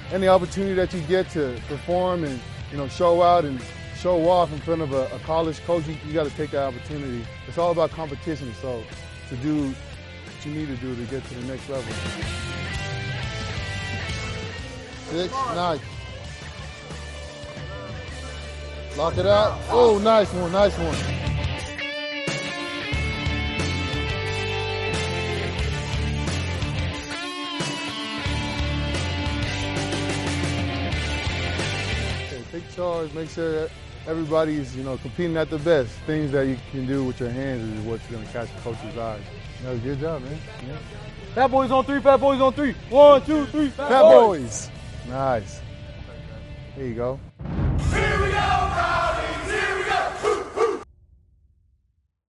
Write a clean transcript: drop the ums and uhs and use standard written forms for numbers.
any opportunity that you get to perform and, show out and show off in front of a college coach, you got to take that opportunity. It's all about competition, so to do what you need to do to get to the next level. 6, nice. Lock it out. Oh, nice one, nice one. Okay, take charge, make sure that everybody's, competing at the best. Things that you can do with your hands is what's going to catch the coach's eyes. That was a good job, man. Yeah. Fat boys on 3, fat boys on 3. 1, 2, 3, Fat boys. Nice. There you go.